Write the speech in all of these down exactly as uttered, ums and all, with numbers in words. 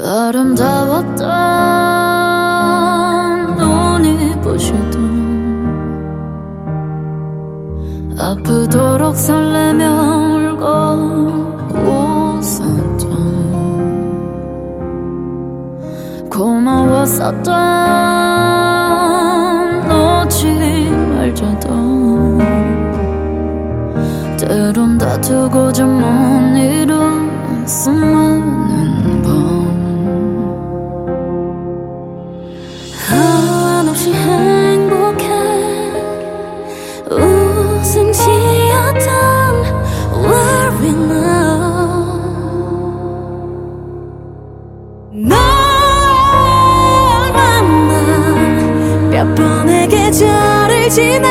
아름다웠던 눈이 부셔도 아프도록 설레며 울고 웃었던 고마웠었던 놓지 말자던 때론 다투고자 못 이룬 수많은 밤 한없이 행복해 웃음 지었던 Where we now 널 만나 몇 번의 계절을 지나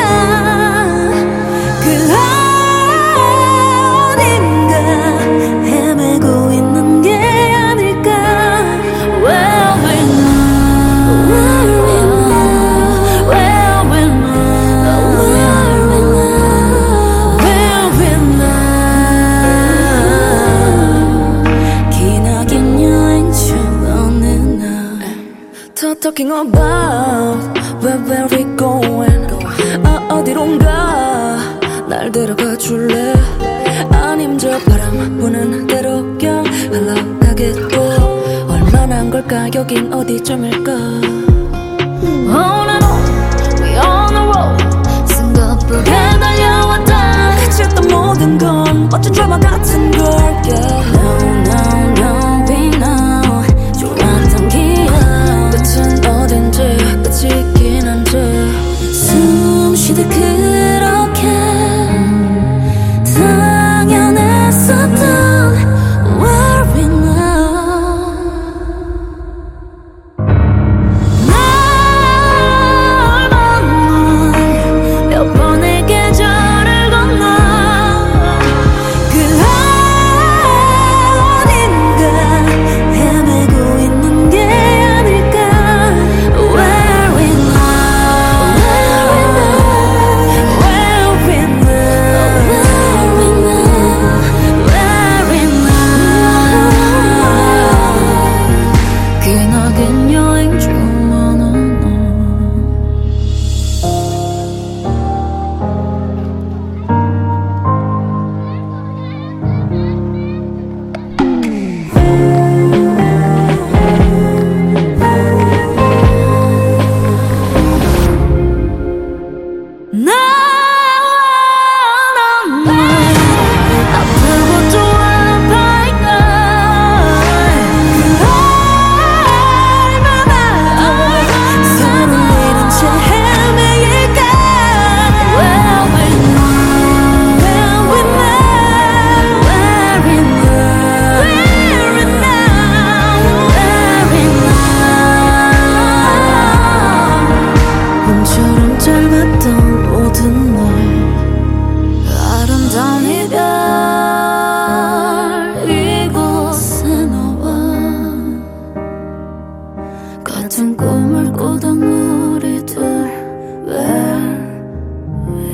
그 어딘가 헤매고 있는 게 아닐까 Where we now Where we now Where we now Where we now Where we now 기나긴 여행 중 어느 날 Talking about where where we going 아 어디론가 날 데려가 줄래 아님 저 바람 부는 대로 그냥 흘러가겠고 얼마나 한 걸까 여긴 어디쯤일까 On and on we on the road 숨가쁘게 달려왔다 그쳤던 모든 건 멋진 드라마 같은 걸 yeah. No no no we know 좋았던 기억 끝은 어딘지 끝이긴 한지 숨 쉬듯 그렇게 당연했었던 Where we now 날 만나 몇 번의 계절을 건너 그 어딘가 헤매고 있는 게 아닐까 Where we now Where we now Where we now Where we now 기나긴 여행 중 어느 날 나 아프고 또 아파할까 그 얼마나 서로 잃은 채 헤매일까 Where we now Where we now Where we now Where we now Where we now 꿈처럼 짧았던 모든 날 아름다운 이별 이곳에 너와 같은 꿈을 꾸던 우리들 Where we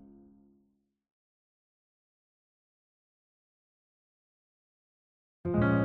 now